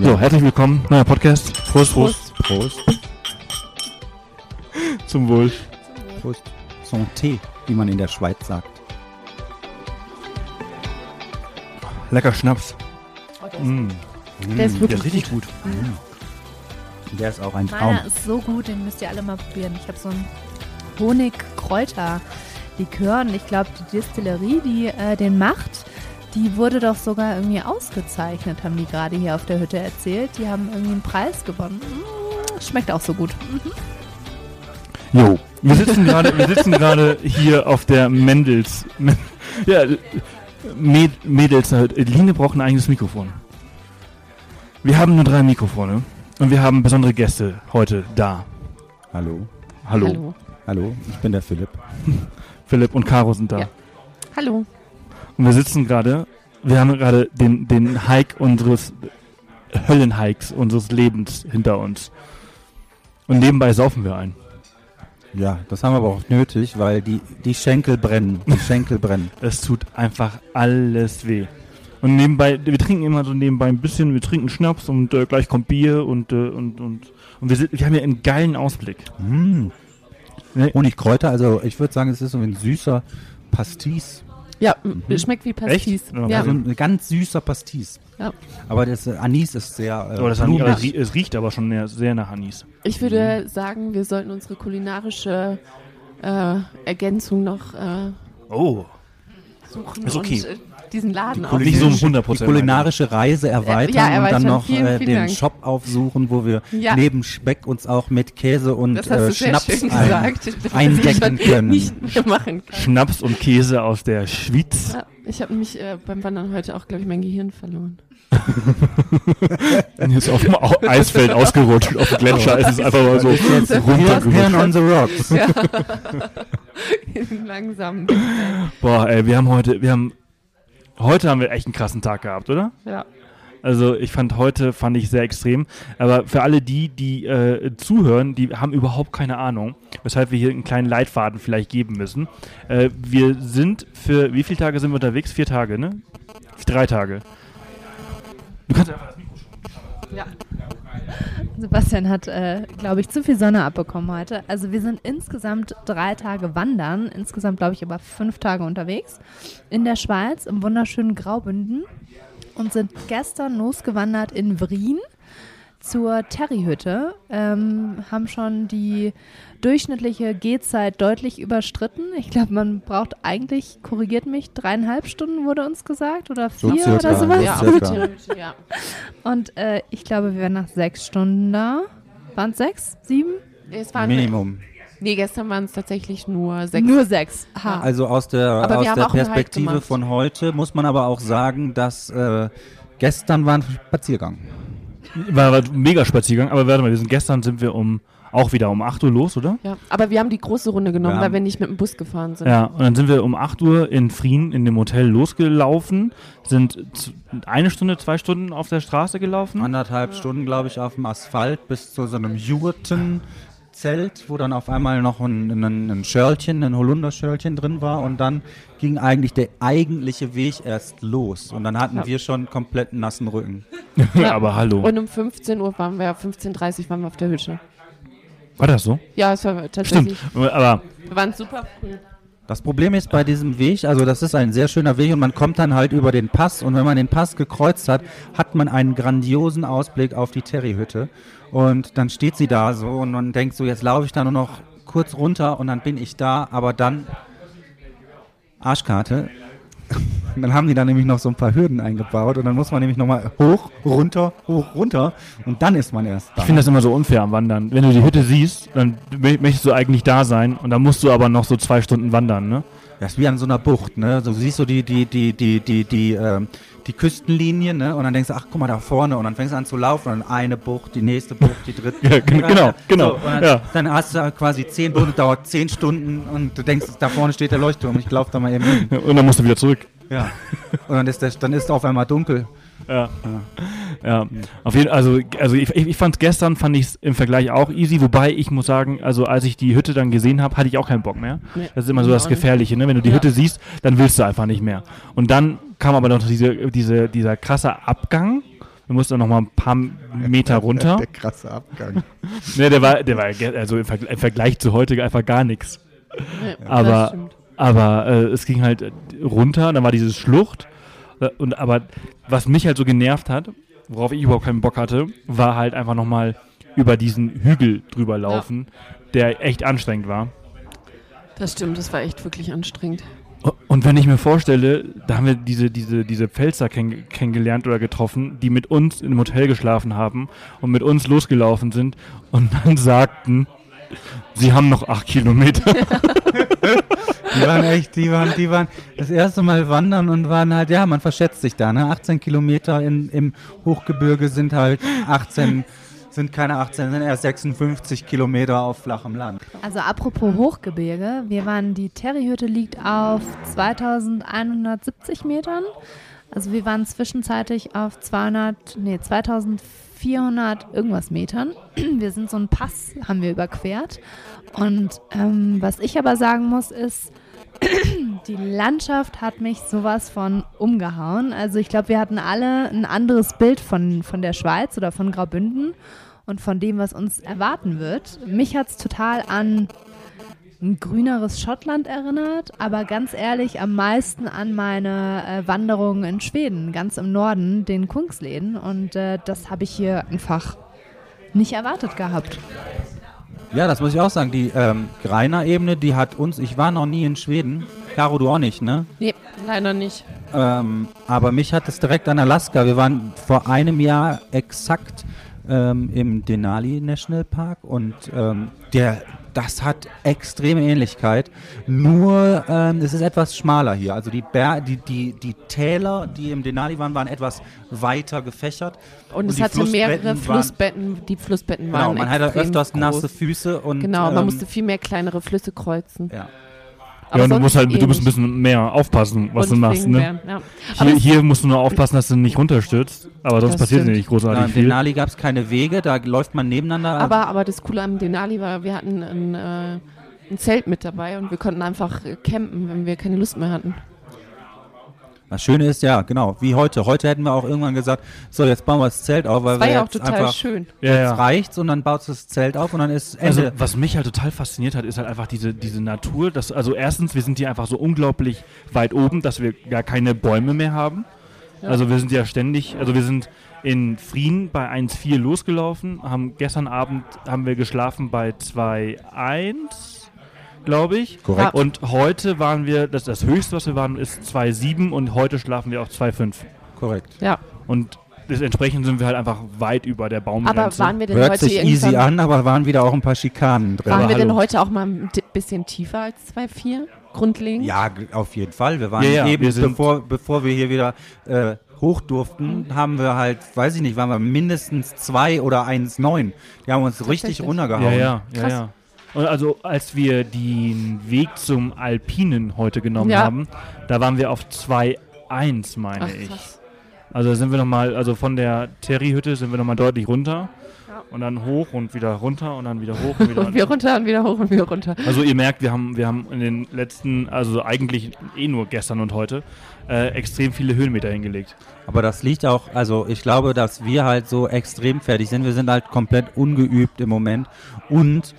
So, herzlich willkommen, neuer Podcast. Prost, Prost. Prost. Zum Wohl. Prost. Santé, wie man in der Schweiz sagt. Lecker Schnaps. Der ist wirklich richtig gut. Der ist auch ein Traum. Meiner ist so gut, den müsst ihr alle mal probieren. Ich habe so einen Honig-Kräuter-Likör und ich glaube, die Distillerie, die den macht, die wurde doch sogar irgendwie ausgezeichnet, haben die gerade hier auf der Hütte erzählt. Die haben irgendwie einen Preis gewonnen. Schmeckt auch so gut. Jo, wir sitzen gerade hier auf der Mädels Line braucht ein eigenes Mikrofon. Wir haben nur 3 Mikrofone und wir haben besondere Gäste heute da. Hallo. Hallo. Hallo, ich bin der Philipp. Philipp und Caro sind da. Ja. Hallo. Und wir haben gerade den Hike unseres Höllenhikes unseres Lebens hinter uns. Und nebenbei saufen wir ein. Ja, das haben wir aber auch nötig, weil die Schenkel brennen. Die Schenkel brennen. Es tut einfach alles weh. Und nebenbei, wir trinken immer so nebenbei ein bisschen, wir trinken Schnaps und gleich kommt Bier und wir haben ja einen geilen Ausblick. Ne? Honigkräuter, also ich würde sagen, es ist so ein süßer Pastis. Ja, schmeckt wie Pastis. Echt? Ja. Also ein ganz süßer Pastis. Ja. Aber das Anis ist sehr Es riecht aber schon sehr nach Anis. Ich würde sagen, wir sollten unsere kulinarische Ergänzung noch suchen ist okay. und diesen Laden Nicht so um aufnehmen. 100%. die kulinarische Reise erweitern Ja, und dann erweitern. noch Vielen den Dank. Shop aufsuchen, wo wir Ja. neben Speck uns auch mit Käse und Das hast du sehr Schnaps schön gesagt. eindecken können. Nicht mehr machen kann. Schnaps und Käse aus der Schweiz. Ja, ich habe nämlich beim Wandern heute auch, glaube ich, mein Gehirn verloren. Und jetzt auf dem Eisfeld ausgerutscht, auf dem Gletscher ist es einfach mal so Hirn on the rocks. Ja. Langsam. Boah, ey, heute haben wir echt einen krassen Tag gehabt, oder? Ja. Also fand ich sehr extrem. Aber für alle die zuhören, die haben überhaupt keine Ahnung, weshalb wir hier einen kleinen Leitfaden vielleicht geben müssen. Wir sind für, wie viele Tage sind wir unterwegs? 4 Tage, ne? 3 Tage. Du kannst einfach das Mikro schon. Ja. Sebastian hat, glaube ich, zu viel Sonne abbekommen heute. Also wir sind insgesamt 3 Tage wandern, insgesamt, glaube ich, aber 5 Tage unterwegs in der Schweiz im wunderschönen Graubünden und sind gestern losgewandert in Wrien zur Terryhütte, haben schon die durchschnittliche Gehzeit deutlich überstritten. Ich glaube, man braucht eigentlich, korrigiert mich, 3,5 Stunden wurde uns gesagt oder 4 circa, oder sowas. Ja, auf auf circa. die Theorie, ja. Und ich glaube, wir waren nach 6 Stunden da. Waren es 6? 7? Es waren Minimum. Nee, gestern waren es tatsächlich nur 6. Nur 6. Aha. Also aus der Aber wir haben auch einen Hike Perspektive gemacht. von heute muss man aber auch sagen, dass gestern war ein Spaziergang. War ein mega Spaziergang, aber warte mal, sind wir auch wieder um 8 Uhr los, oder? Ja, aber wir haben die große Runde genommen, Ja. weil wir nicht mit dem Bus gefahren sind. Ja, und dann sind wir um 8 Uhr in Wrien in dem Hotel losgelaufen, sind 1 Stunde, 2 Stunden auf der Straße gelaufen. 1,5 Stunden, glaube ich, auf dem Asphalt bis zu so einem Jurtenzelt, wo dann auf einmal noch ein Schörlchen, ein Holunderschörlchen drin war und dann ging eigentlich der eigentliche Weg erst los und dann hatten wir schon komplett nassen Rücken. Aber hallo. Und um 15:30 Uhr waren wir auf der Hütte. War das so? Ja, es war Stimmt, tatsächlich. aber Wir waren super früh. Das Problem ist bei diesem Weg, also das ist ein sehr schöner Weg und man kommt dann halt über den Pass und wenn man den Pass gekreuzt hat, hat man einen grandiosen Ausblick auf die Terryhütte und dann steht sie da so und man denkt so, jetzt laufe ich da nur noch kurz runter und dann bin ich da, aber dann Arschkarte. Und dann haben die da nämlich noch so ein paar Hürden eingebaut und dann muss man nämlich nochmal hoch, runter und dann ist man erst da. ich finde das immer so unfair am Wandern. Wenn du die Hütte siehst, dann möchtest du eigentlich da sein und dann musst du aber noch so 2 Stunden wandern, ne? Das ist wie an so einer Bucht, ne? So, du siehst so die Küstenlinie, ne? Und dann denkst du, ach, guck mal da vorne. Und dann fängst du an zu laufen und dann eine Bucht, die nächste Bucht, die dritte. Ja, genau. So, und dann hast du quasi 10 Boote, dauert 10 Stunden und du denkst, da vorne steht der Leuchtturm. Ich laufe da mal eben hin. Und dann musst du wieder zurück. Ja. Und dann ist auf einmal dunkel. Ja. Auf jeden also ich fand es im Vergleich auch easy, wobei ich muss sagen, also als ich die Hütte dann gesehen habe, hatte ich auch keinen Bock mehr. Nee, Das ist immer so das Gefährliche, ne? Wenn du die Hütte siehst, dann willst du einfach nicht mehr. Und dann kam aber noch dieser krasse Abgang Wir mussten noch mal ein paar Meter runter. Der krasse Abgang. Ne, der war also im Vergleich zu heute einfach gar nichts. Ja, das Aber, stimmt. aber es ging halt runter, dann war diese Schlucht. Aber was mich halt so genervt hat, worauf ich überhaupt keinen Bock hatte, war halt einfach nochmal über diesen Hügel drüber laufen, der echt anstrengend war. Das stimmt, das war echt wirklich anstrengend. Und wenn ich mir vorstelle, da haben wir diese Pfälzer kennengelernt oder getroffen, die mit uns im Hotel geschlafen haben und mit uns losgelaufen sind und dann sagten, sie haben noch 8 Kilometer. Die waren das erste Mal wandern und waren halt, ja, man verschätzt sich da, ne? 18 Kilometer im Hochgebirge sind halt 18, sind keine 18, sind erst 56 Kilometer auf flachem Land. Also apropos Hochgebirge, die Terryhütte liegt auf 2170 Metern. Also wir waren zwischenzeitlich auf 2400 irgendwas Metern. Wir sind so einen Pass, haben wir überquert. Und was ich aber sagen muss, ist, die Landschaft hat mich sowas von umgehauen. Also ich glaube, wir hatten alle ein anderes Bild von der Schweiz oder von Graubünden und von dem, was uns erwarten wird. Mich hat es total an ein grüneres Schottland erinnert, aber ganz ehrlich am meisten an meine Wanderungen in Schweden, ganz im Norden, den Kungsläden. Und das habe ich hier einfach nicht erwartet gehabt. Ja, das muss ich auch sagen. Die Greiner-Ebene, die hat uns, ich war noch nie in Schweden. Caro, du auch nicht, ne? Nee, leider nicht. Aber mich hat es direkt an Alaska. Wir waren vor einem Jahr exakt im Denali National Park und das hat extreme Ähnlichkeit, nur es ist etwas schmaler hier. Also die Täler, die im Denali waren etwas weiter gefächert. Und es hatte mehrere Flussbetten, die Flussbetten waren man hatte öfters groß. nasse Füße. Und, genau, man musste viel mehr kleinere Flüsse kreuzen. Ja. Ja, und du musst ein bisschen mehr aufpassen, was du machst. Ne? Ja. Hier musst du nur aufpassen, dass du nicht runterstürzt, aber sonst passiert nicht großartig Im viel. Denali gab es keine Wege, da läuft man nebeneinander. Aber das Coole am Denali war, wir hatten ein Zelt mit dabei und wir konnten einfach campen, wenn wir keine Lust mehr hatten. Das Schöne ist, ja, genau, wie heute. Heute hätten wir auch irgendwann gesagt, so, jetzt bauen wir das Zelt auf, weil das war wir ja auch jetzt total einfach, schön. jetzt reicht's und dann baut das Zelt auf und dann ist Ende. Also, was mich halt total fasziniert hat, ist halt einfach diese Natur. Also erstens, wir sind hier einfach so unglaublich weit oben, dass wir gar keine Bäume mehr haben. Ja. Also wir sind ja ständig, wir sind in Frieden bei 1,4 losgelaufen, gestern Abend haben wir geschlafen bei 2,1. Glaube ich. Korrekt. Und heute waren wir, das höchste, was wir waren, ist 2,7 und heute schlafen wir auf 2,5. Korrekt. Ja. Und entsprechend sind wir halt einfach weit über der Baumgrenze. Aber waren wir denn Hört heute sich easy an, aber waren wieder auch ein paar Schikanen drin. Waren wir denn hallo. heute auch mal ein bisschen tiefer als 2,4? Grundlegend? Ja, auf jeden Fall. Wir waren wir sind bevor wir hier wieder hoch durften, haben wir halt, weiß ich nicht, waren wir mindestens 2 oder 1,9. Die haben uns richtig runtergehauen. Ja. Krass. Und also als wir den Weg zum Alpinen heute genommen haben, da waren wir auf 2,1, meine ich. Krass. Also sind wir nochmal, also von der Terryhütte sind wir nochmal deutlich runter. Ja. Und dann hoch und wieder runter und dann wieder hoch und wieder und wir runter und wieder hoch und wieder runter. Also ihr merkt, wir haben in den letzten, also eigentlich nur gestern und heute, extrem viele Höhenmeter hingelegt. Aber das liegt auch, also ich glaube, dass wir halt so extrem fertig sind. Wir sind halt komplett ungeübt im Moment. Und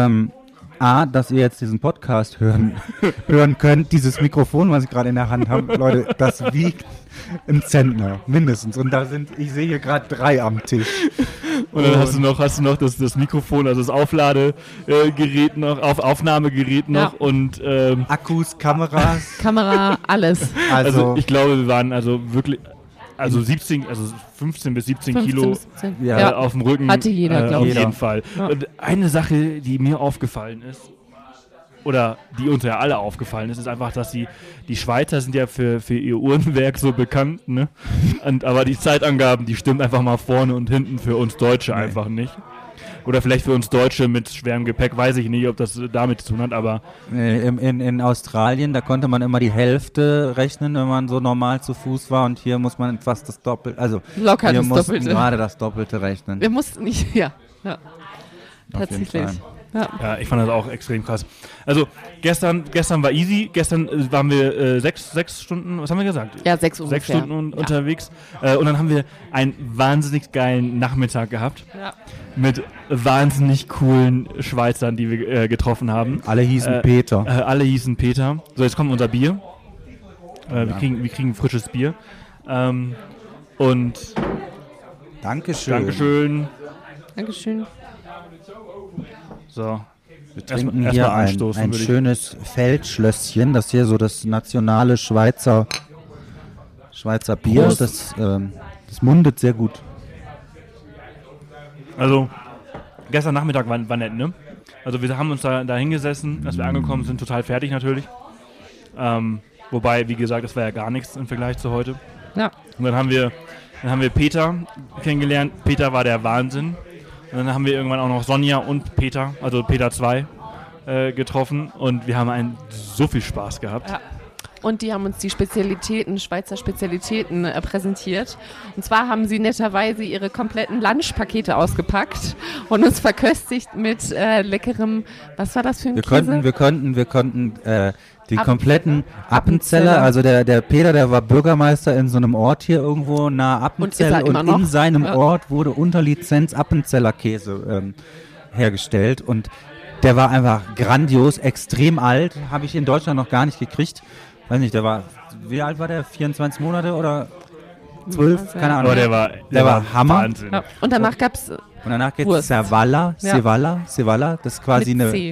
dass ihr jetzt diesen Podcast hören könnt, dieses Mikrofon, was ich gerade in der Hand habe, Leute, das wiegt ein Zentner, mindestens. Und ich sehe hier gerade 3 am Tisch. Und dann hast du noch das Mikrofon, also das Aufladegerät noch, Aufnahmegerät noch und Akkus, Kameras. Kamera, alles. Also ich glaube, wir waren also wirklich... Also 15 bis 17 Kilo 17. Ja. Auf dem Rücken. Hatte jeder, glaube ich. Auf jeden Fall. Ja. Und eine Sache, die mir aufgefallen ist, oder die uns ja alle aufgefallen ist einfach, dass die Schweizer sind ja für ihr Uhrenwerk so bekannt, ne? Aber die Zeitangaben, die stimmen einfach mal vorne und hinten für uns Deutsche einfach nicht. Oder vielleicht für uns Deutsche mit schwerem Gepäck, weiß ich nicht, ob das damit zu tun hat, aber... In Australien, da konnte man immer die Hälfte rechnen, wenn man so normal zu Fuß war, und hier muss man fast das Doppelte, also locker wir das mussten Doppelte. gerade das Doppelte rechnen. Wir mussten nicht, ja. Tatsächlich. Ja, ich fand das auch extrem krass. Also gestern war easy. Gestern waren wir 6 Stunden, was haben wir gesagt? Ja, 6 ungefähr. 6 Stunden unterwegs. Und dann haben wir einen wahnsinnig geilen Nachmittag gehabt. Ja. Mit wahnsinnig coolen Schweizern, die wir getroffen haben. Alle hießen Peter. Alle hießen Peter. So, jetzt kommt unser Bier. Wir kriegen frisches Bier. Und Dankeschön. Dankeschön. So. Wir trinken Erstmal hier anstoßen, ein würde ich. schönes Feldschlösschen, das hier so das nationale Schweizer Bier. Prost. Das mundet sehr gut. Also, gestern Nachmittag war nett, ne? Also wir haben uns da hingesessen, als wir angekommen sind, total fertig natürlich. Wobei, wie gesagt, das war ja gar nichts im Vergleich zu heute. Ja. Und dann haben wir Peter kennengelernt. Peter war der Wahnsinn. Und dann haben wir irgendwann auch noch Sonja und Peter, also Peter 2, getroffen. Und wir haben so viel Spaß gehabt. Ja. Und die haben uns die Schweizer Spezialitäten präsentiert. Und zwar haben sie netterweise ihre kompletten Lunchpakete ausgepackt und uns verköstigt mit leckerem, was war das für ein Käse? Wir konnten die kompletten Appenzeller. Appenzeller, also der Peter, der war Bürgermeister in so einem Ort hier irgendwo nahe Appenzell Und ist er immer noch? in seinem Ort wurde unter Lizenz Appenzeller Käse hergestellt und der war einfach grandios, extrem alt, habe ich in Deutschland noch gar nicht gekriegt. Weiß nicht, wie alt war der? 24 Monate oder 12? Keine Ahnung. Aber der war Hammer. Wahnsinn. Ja. Und danach gab es Und danach geht Wurst. Cevala, Ja. das ist quasi mit C.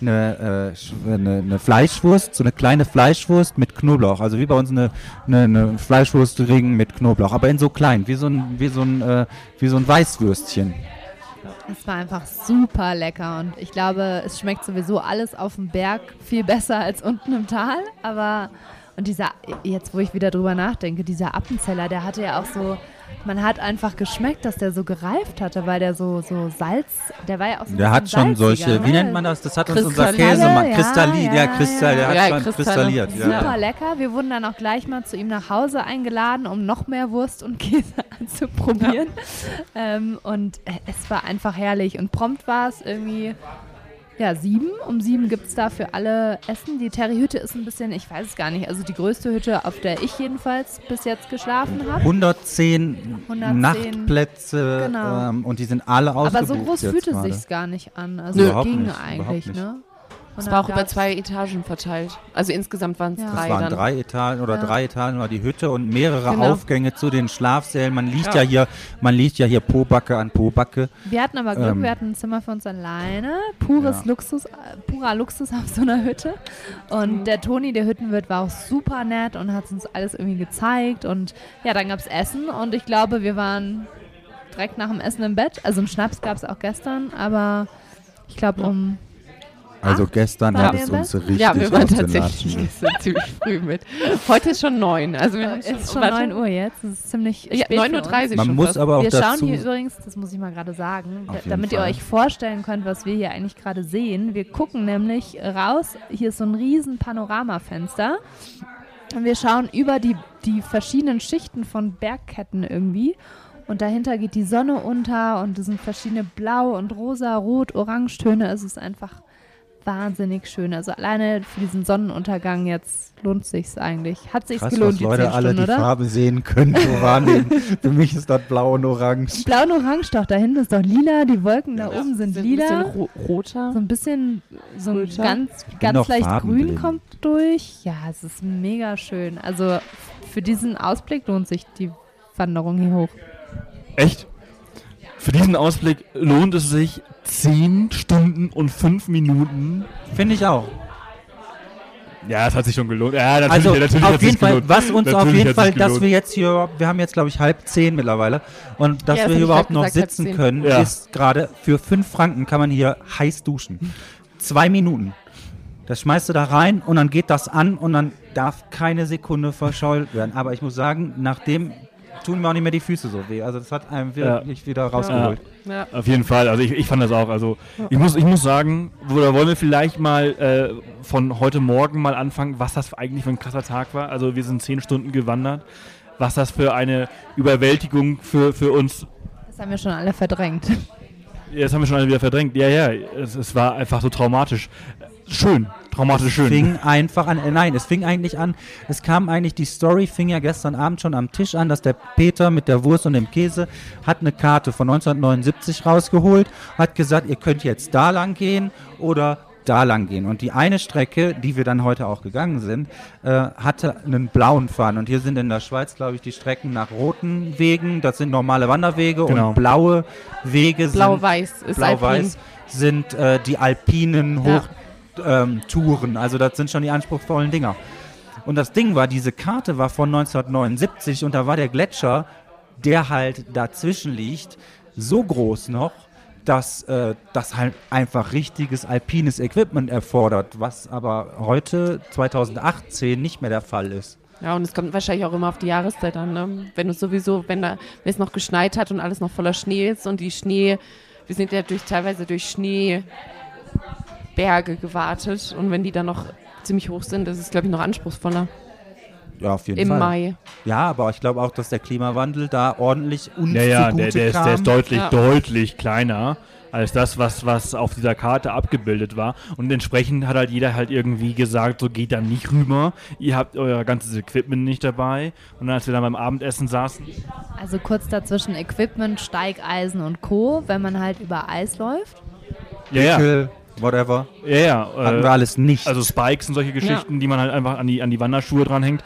eine Fleischwurst, so eine kleine Fleischwurst mit Knoblauch. Also wie bei uns eine Fleischwurstring mit Knoblauch, aber in so klein, wie so ein Weißwürstchen. Es war einfach super lecker und ich glaube, es schmeckt sowieso alles auf dem Berg viel besser als unten im Tal, aber und jetzt wo ich wieder drüber nachdenke, dieser Appenzeller, der hatte ja auch so, man hat einfach geschmeckt, dass der so gereift hatte, weil der so Salz, der war ja auch so ein Der hat bisschen schon salziger, solche, wie ne? nennt man das? Das hat uns unser Kristalle, Käsemann, ja, Kristallin, ja, Kristall, der ja. hat Ja, schon Kristalle. kristalliert. Super Ja. lecker. Wir wurden dann auch gleich mal zu ihm nach Hause eingeladen, um noch mehr Wurst und Käse anzuprobieren. Und es war einfach herrlich. Und prompt war es irgendwie 7. Um 7 gibt es da für alle Essen. Die Terry-Hütte ist ein bisschen, ich weiß es gar nicht, also die größte Hütte, auf der ich jedenfalls bis jetzt geschlafen habe. 110 Nachtplätze Genau. und die sind alle ausgebucht. Aber so groß jetzt fühlte gerade. sich's gar nicht an. Also Nö. Überhaupt ging nicht, eigentlich, überhaupt nicht. ne? Und Es dann war auch über gab's- 2 Etagen verteilt. Also insgesamt waren es Ja. 3 Es waren dann. 3 Etagen oder Ja. 3 Etagen war die Hütte und mehrere Genau. Aufgänge zu den Schlafsälen. Man liegt ja hier Pobacke an Pobacke. Wir hatten aber Glück, wir hatten ein Zimmer für uns alleine. Purer Luxus auf so einer Hütte. Und der Toni, der Hüttenwirt, war auch super nett und hat uns alles irgendwie gezeigt. Und ja, dann gab es Essen und ich glaube, wir waren direkt nach dem Essen im Bett. Also einen Schnaps gab es auch gestern, aber ich glaube Also gestern waren hat wir es im uns Bett? richtig Ja, wir waren auf den tatsächlich Latschen. gestern ziemlich früh mit. Heute ist schon 9. Also wir haben es ist schon warte. 9 Uhr jetzt. Es ist ziemlich Ja, spät für 9:30 Uhr Man schon muss fast. aber auch Wir schauen dazu... hier übrigens, das muss ich mal gerade sagen, Auf jeden damit ihr Fall. euch vorstellen könnt, was wir hier eigentlich gerade sehen. Wir gucken nämlich raus, hier ist so ein riesen Panoramafenster und wir schauen über die verschiedenen Schichten von Bergketten irgendwie und dahinter geht die Sonne unter und es sind verschiedene Blau- und Rosa-, Rot-, Orangetöne. Es ist einfach wahnsinnig schön. Also alleine für diesen Sonnenuntergang jetzt lohnt sich's eigentlich. Hat sich's Krass, gelohnt, was die Leute 10 alle Stunden, die oder? Farbe sehen können, so wahrnehmen. Für mich ist das blau und orange. Blau und Orange doch, da hinten ist doch lila, die Wolken da oben sind Ein lila. bisschen roter. So ein bisschen, so ein Röter. ganz noch leicht farbenblind. grün kommt durch. Ja, es ist mega schön. Also für diesen Ausblick lohnt sich die Wanderung hier hoch. Echt? Für diesen Ausblick lohnt es sich 10 Stunden und 5 Minuten. Finde ich auch. Ja, es hat sich schon gelohnt. Ja, natürlich, Also natürlich auf hat jeden sich Fall, gelohnt. was uns Natürlich auf jeden hat Fall, sich dass gelohnt. wir jetzt hier, wir haben jetzt glaube ich 9:30 mittlerweile und dass Ja, das wir hab hier ich überhaupt grad noch gesagt, sitzen 9:10. können, Ja. ist gerade für 5 Franken kann man hier heiß duschen. 2 Minuten. Das schmeißt du da rein und dann geht das an und dann darf keine Sekunde verschault werden. Aber ich muss sagen, nachdem tun mir auch nicht mehr die Füße so weh. Also das hat einem wirklich wieder rausgeholt. Ja. Auf jeden Fall, also ich fand das auch. Also ich muss sagen, da wollen wir vielleicht mal von heute Morgen mal anfangen, was das eigentlich für ein krasser Tag war. Also wir sind 10 Stunden gewandert. Was das für eine Überwältigung für uns. Das haben wir schon alle verdrängt. Jetzt haben wir schon alle wieder verdrängt. Ja, es war einfach so traumatisch. Schön. Traumatisch schön. Es fing einfach an, es fing eigentlich an, die Story fing ja gestern Abend schon am Tisch an, dass der Peter mit der Wurst und dem Käse hat eine Karte von 1979 rausgeholt, hat gesagt, ihr könnt jetzt da lang gehen oder da lang gehen. Und die eine Strecke, die wir dann heute auch gegangen sind, hatte einen blauen Faden. Und hier sind in der Schweiz, glaube ich, die Strecken nach roten Wegen, das sind normale Wanderwege und blaue Wege Blau-Weiß sind die alpinen Touren. Also das sind schon die anspruchsvollen Dinger. Und das Ding war, diese Karte war von 1979 und da war der Gletscher, der halt dazwischen liegt, so groß noch, dass das halt einfach richtiges alpines Equipment erfordert, was aber heute, 2018, nicht mehr der Fall ist. Ja, und es kommt wahrscheinlich auch immer auf die Jahreszeit an, ne? Wenn es noch geschneit hat und alles noch voller Schnee ist und wir sind ja teilweise durch Schneeberge gewartet und wenn die dann noch ziemlich hoch sind, ist es, glaube ich, noch anspruchsvoller. Ja, auf jeden Fall. Im Mai. Ja, aber ich glaube auch, dass der Klimawandel da ordentlich uns der zugute kam. ist deutlich kleiner als das, was auf dieser Karte abgebildet war. Und entsprechend hat halt jeder halt irgendwie gesagt, so geht da nicht rüber. Ihr habt euer ganzes Equipment nicht dabei. Und dann, als wir dann beim Abendessen saßen... Also kurz dazwischen Equipment, Steigeisen und Co., wenn man halt über Eis läuft. Ja. Whatever. Ja. Hatten wir alles nicht. Also Spikes und solche Geschichten, die man halt einfach an die Wanderschuhe dranhängt.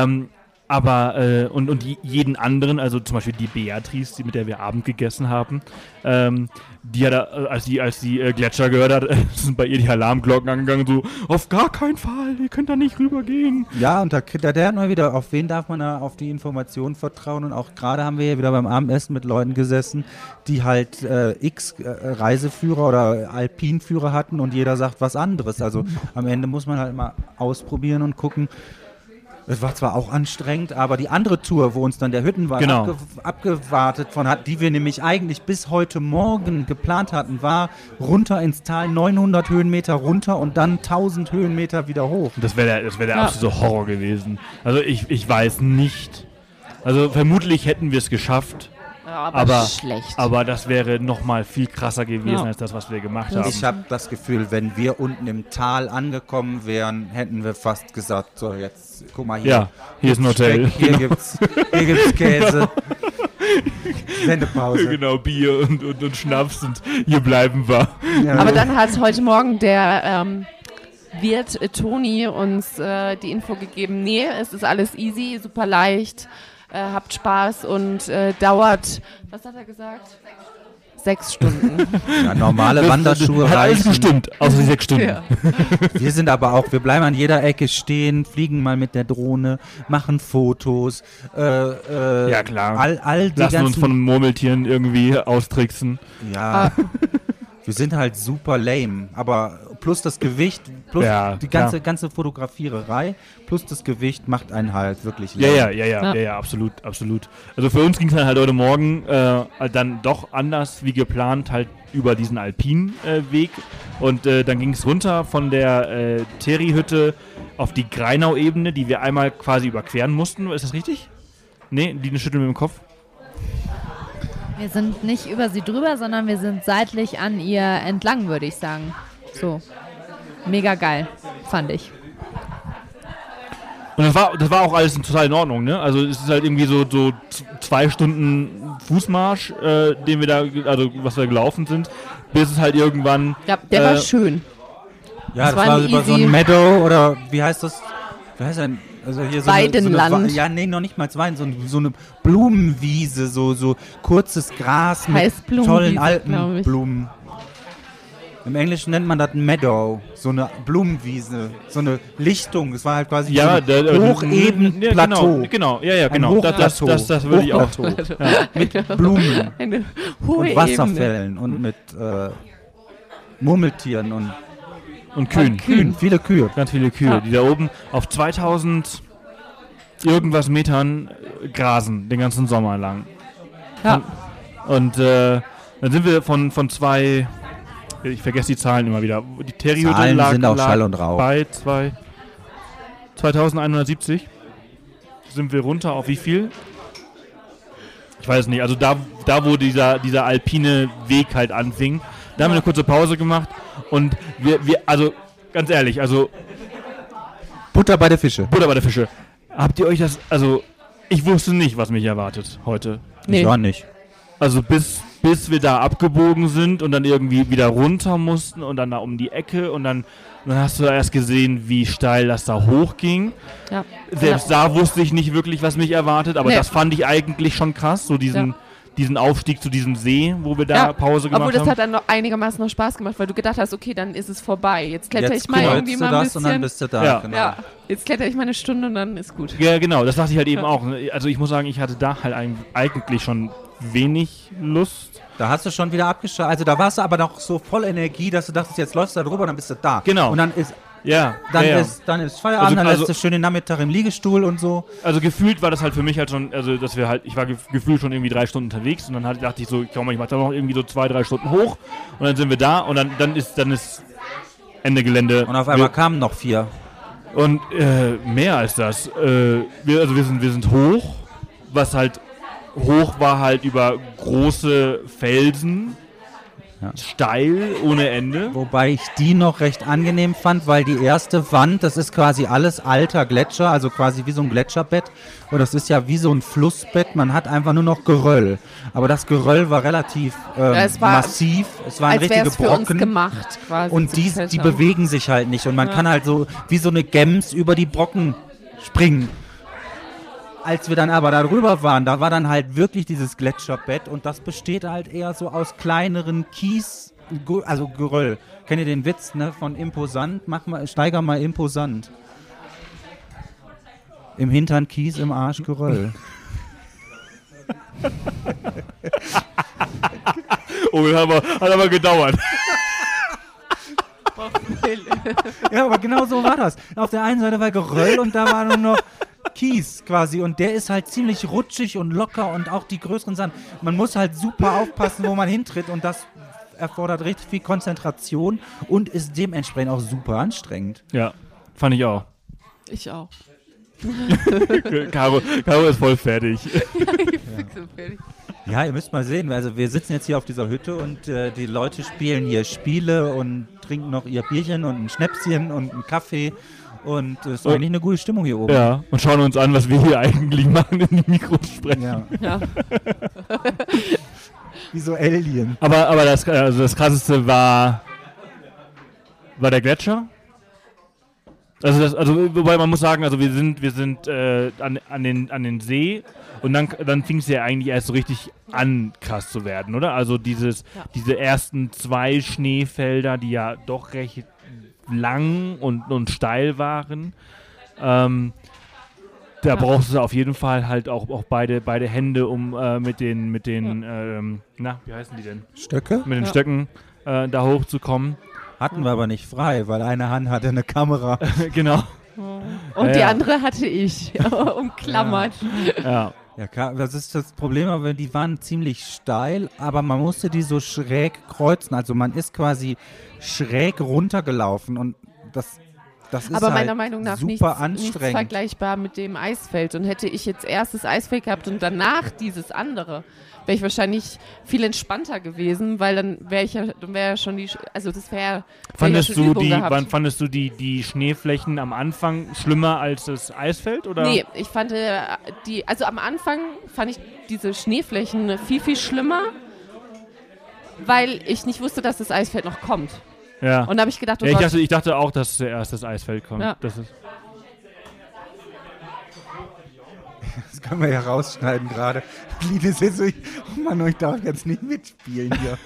Aber jeden anderen, also zum Beispiel die Beatrice, mit der wir Abend gegessen haben, die hat, als die Gletscher gehört hat, sind bei ihr die Alarmglocken angegangen, so, auf gar keinen Fall, ihr könnt da nicht rübergehen. Ja, und da hat man wieder, auf wen darf man da auf die Informationen vertrauen? Und auch gerade haben wir hier wieder beim Abendessen mit Leuten gesessen, die halt Reiseführer oder Alpinführer hatten und jeder sagt was anderes. Also am Ende muss man halt mal ausprobieren und gucken. Es war zwar auch anstrengend, aber die andere Tour, wo uns dann der Hüttenwald abgewartet von hat, die wir nämlich eigentlich bis heute Morgen geplant hatten, war runter ins Tal, 900 Höhenmeter runter und dann 1000 Höhenmeter wieder hoch. Das wäre der absolute Horror gewesen. Also ich weiß nicht. Also vermutlich hätten wir es geschafft. Ja, aber schlecht. Aber das wäre nochmal viel krasser gewesen als das, was wir gemacht haben. Ich habe das Gefühl, wenn wir unten im Tal angekommen wären, hätten wir fast gesagt, so jetzt, guck mal hier. Ja, hier ist ein Hotel. Hier gibt's Käse. Sendepause. Genau, Bier und Schnaps und hier bleiben wir. Ja. Aber dann hat heute Morgen der Wirt Toni uns die Info gegeben, nee, es ist alles easy, super leicht. Habt Spaß und dauert, was hat er gesagt? 6 Stunden. Ja, normale Wanderschuhe hat alles gestimmt, außer die 6 Stunden. Ja. Wir sind aber auch, wir bleiben an jeder Ecke stehen, fliegen mal mit der Drohne, machen Fotos. Ja klar, all die lassen uns von Murmeltieren irgendwie austricksen. Ja, wir sind halt super lame, aber plus das Gewicht, plus die ganze Fotografiererei, plus das Gewicht macht einen halt wirklich lame. Ja, absolut. Also für uns ging es dann halt heute Morgen dann doch anders wie geplant, halt über diesen Alpinweg und dann ging es runter von der Terry-Hütte auf die Greinau-Ebene, die wir einmal quasi überqueren mussten. Ist das richtig? Nee, die schütteln mit dem Kopf. Wir sind nicht über sie drüber, sondern wir sind seitlich an ihr entlang, würde ich sagen. So. Mega geil, fand ich. Und das war auch alles total in Ordnung, ne? Also es ist halt irgendwie so 2 Stunden Fußmarsch, den wir da, also was wir gelaufen sind, bis es halt irgendwann... Ja, der war schön. Ja, das war über so ein Meadow oder wie heißt das? Wie heißt ein... Also hier so Weidenland. Noch nicht mal Weiden, so eine Blumenwiese, so kurzes Gras mit tollen Alpenblumen. Im Englischen nennt man das Meadow, so eine Blumenwiese, so eine Lichtung. Es war halt quasi hocheben Plateau. Genau. Das würde ich auch tun. Mit Blumen und Wasserfällen und mit Murmeltieren und Kühen. Viele Kühe. Ganz viele Kühe, die da oben auf 2000 irgendwas Metern grasen, den ganzen Sommer lang. Ja. Und dann sind wir von 2, ich vergesse die Zahlen immer wieder, die Terry-Hütte lag Schall und Rauch. Bei 2170. Sind wir runter auf wie viel? Ich weiß nicht, also da wo dieser alpine Weg halt anfing, da haben wir eine kurze Pause gemacht und wir also ganz ehrlich, also Butter bei der Fische. Butter bei der Fische. Habt ihr euch das, also ich wusste nicht, was mich erwartet heute. Nee. Ich auch nicht. Also bis wir da abgebogen sind und dann irgendwie wieder runter mussten und dann da um die Ecke und dann hast du erst gesehen, wie steil das da hochging. Ja. Selbst da wusste ich nicht wirklich, was mich erwartet, aber Nee. das fand ich eigentlich schon krass, so diesen Aufstieg zu diesem See, wo wir da Pause gemacht Obwohl das haben. hat dann noch einigermaßen noch Spaß gemacht, weil du gedacht hast, okay, dann ist es vorbei. Jetzt kletter Jetzt ich mal kreuzt irgendwie du mal ein das und dann bisschen. bist du da. Ja. Genau. Ja, jetzt kletter ich mal eine Stunde und dann ist gut. Ja, genau, das dachte ich halt eben auch. Also ich muss sagen, ich hatte da halt eigentlich schon wenig Lust. Da hast du schon wieder abgeschaltet. Also da warst du aber noch so voll Energie, dass du dachtest, jetzt läufst du da drüber und dann bist du da. Genau. Und dann ist Ja, Dann ist Feierabend, dann lässt du schön den Nachmittag im Liegestuhl und so. Also gefühlt war das halt für mich halt schon, also dass wir halt, ich war gefühlt schon irgendwie 3 Stunden unterwegs und dann dachte ich so, komm mal, ich mach da noch irgendwie so 2-3 Stunden hoch und dann sind wir da und dann ist Ende Gelände. Und auf einmal kamen noch 4. Und mehr als das. Wir sind hoch, was halt hoch war halt über große Felsen, steil ohne Ende. Wobei ich die noch recht angenehm fand, weil die erste Wand, das ist quasi alles alter Gletscher, also quasi wie so ein Gletscherbett. Und das ist ja wie so ein Flussbett, man hat einfach nur noch Geröll. Aber das Geröll war relativ es war, massiv, es waren als wäre richtige es für uns Brocken. gemacht quasi. Und die bewegen sich halt nicht. Und man kann halt so wie so eine Gems über die Brocken springen. Als wir dann aber da drüber waren, da war dann halt wirklich dieses Gletscherbett und das besteht halt eher so aus kleineren Kies, also Geröll. Kennt ihr den Witz, ne, von imposant? Steiger mal imposant. Im Hintern Kies, im Arsch Geröll. Oh, hat aber gedauert. Ja, aber genau so war das. Auf der einen Seite war Geröll und da war nur noch Kies quasi und der ist halt ziemlich rutschig und locker und auch die größeren Sand. Man muss halt super aufpassen, wo man hintritt und das erfordert richtig viel Konzentration und ist dementsprechend auch super anstrengend. Ja, fand ich auch. Ich auch. Caro ist voll fertig. Ja, ihr müsst mal sehen, also wir sitzen jetzt hier auf dieser Hütte und die Leute spielen hier Spiele und trinken noch ihr Bierchen und ein Schnäpschen und einen Kaffee. Und es ist eigentlich eine gute Stimmung hier oben. Ja, und schauen uns an, was wir hier eigentlich machen, in die Mikros sprechen. Ja. Wie so Alien. Aber das Krasseste war der Gletscher. Also wobei man muss sagen, also wir sind an den See und dann fing es ja eigentlich erst so richtig an, krass zu werden, oder? Also diese ersten 2 Schneefelder, die ja doch recht lang und steil waren. Da brauchst du auf jeden Fall halt auch beide Hände, um mit den wie heißen die denn? Stöcke? Mit den Stöcken da hochzukommen. Hatten wir aber nicht frei, weil eine Hand hatte eine Kamera. Genau. Und die andere hatte ich umklammert. Ja. Ja, das ist das Problem, aber die waren ziemlich steil, aber man musste die so schräg kreuzen. Also man ist quasi schräg runtergelaufen und das ist aber halt meiner Meinung nach super nichts anstrengend. vergleichbar mit dem Eisfeld. Und hätte ich jetzt erst das Eisfeld gehabt und danach dieses andere, wäre ich wahrscheinlich viel entspannter gewesen, weil dann wäre ja schon die, also das wäre. Fandest du die Schneeflächen am Anfang schlimmer als das Eisfeld, oder? Nee, ich fand also am Anfang fand ich diese Schneeflächen viel, viel schlimmer, weil ich nicht wusste, dass das Eisfeld noch kommt. Ja. Und da habe ich gedacht, oh Ja, Gott, ich dachte auch, dass zuerst das Eisfeld kommt. Ja. Das ist Das können wir ja rausschneiden gerade. Line ist jetzt so, oh Mann, ich darf jetzt nicht mitspielen hier.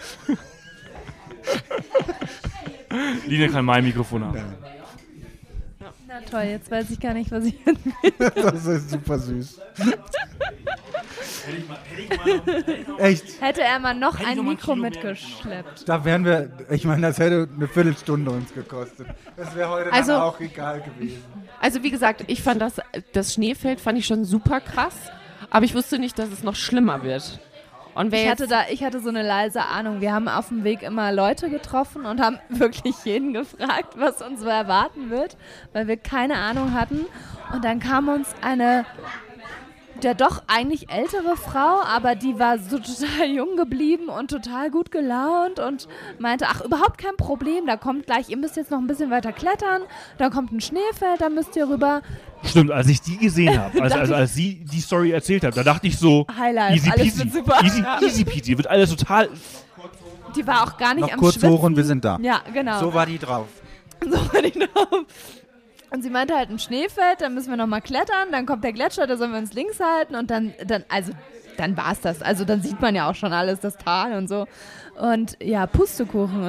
Line kann mein Mikrofon haben. Na toll, jetzt weiß ich gar nicht, was ich... Das ist super süß. Echt, Hätte er mal noch ein Mikro mitgeschleppt. da wären wir, ich meine, das hätte eine Viertelstunde uns gekostet. Das wäre heute Also- dann auch egal gewesen. also wie gesagt, ich fand das Schneefeld fand ich schon super krass, aber ich wusste nicht, dass es noch schlimmer wird. Und wer Ich hatte so eine leise Ahnung. Wir haben auf dem Weg immer Leute getroffen und haben wirklich jeden gefragt, was uns so erwarten wird, weil wir keine Ahnung hatten. Und dann kam uns eine der doch eigentlich ältere Frau, aber die war so total jung geblieben und total gut gelaunt und meinte, ach, überhaupt kein Problem, da kommt gleich, ihr müsst jetzt noch ein bisschen weiter klettern, da kommt ein Schneefeld, da müsst ihr rüber. Stimmt, als ich die gesehen habe, als sie die Story erzählt hat, da dachte ich so, Highlight, easy alles peasy, wird super. easy peasy, wird alles total... Die war auch gar nicht Noch am kurz Schwitzen. hoch und wir sind da. Ja, genau. So war die drauf. So war die drauf. Und sie meinte halt ein Schneefeld, dann müssen wir nochmal klettern, dann kommt der Gletscher, da sollen wir uns links halten und dann war es das. Also dann sieht man ja auch schon alles, das Tal und so. Und ja, Pustekuchen,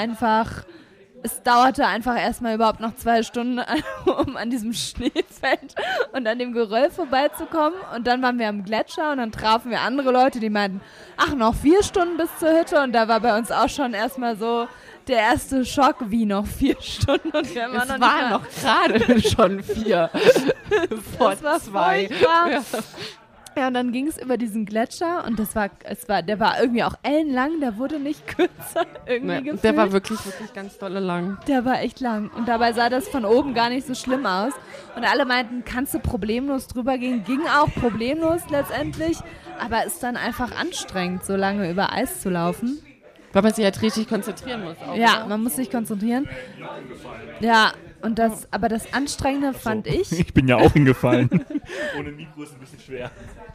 es dauerte einfach erstmal überhaupt noch 2 Stunden, um an diesem Schneefeld und an dem Geröll vorbeizukommen. Und dann waren wir am Gletscher und dann trafen wir andere Leute, die meinten, ach, noch 4 Stunden bis zur Hütte. Und da war bei uns auch schon erstmal so der erste Schock, wie noch 4 Stunden. Und wir Es waren noch gerade schon 4 vor das war 2. furchtbar. Ja, und dann ging es über diesen Gletscher und der war irgendwie auch ellenlang, der wurde nicht kürzer irgendwie gefühlt. Der war wirklich, wirklich ganz dolle lang. Der war echt lang und dabei sah das von oben gar nicht so schlimm aus. Und alle meinten, kannst du problemlos drüber gehen? Ging auch problemlos letztendlich, aber ist dann einfach anstrengend, so lange über Eis zu laufen. Weil man sich halt richtig konzentrieren muss. Auch, Ja, oder? man muss sich konzentrieren. Ja, aber das Anstrengende fand ich. Ich bin ja auch hingefallen. Ohne Mikro ist ein bisschen schwer.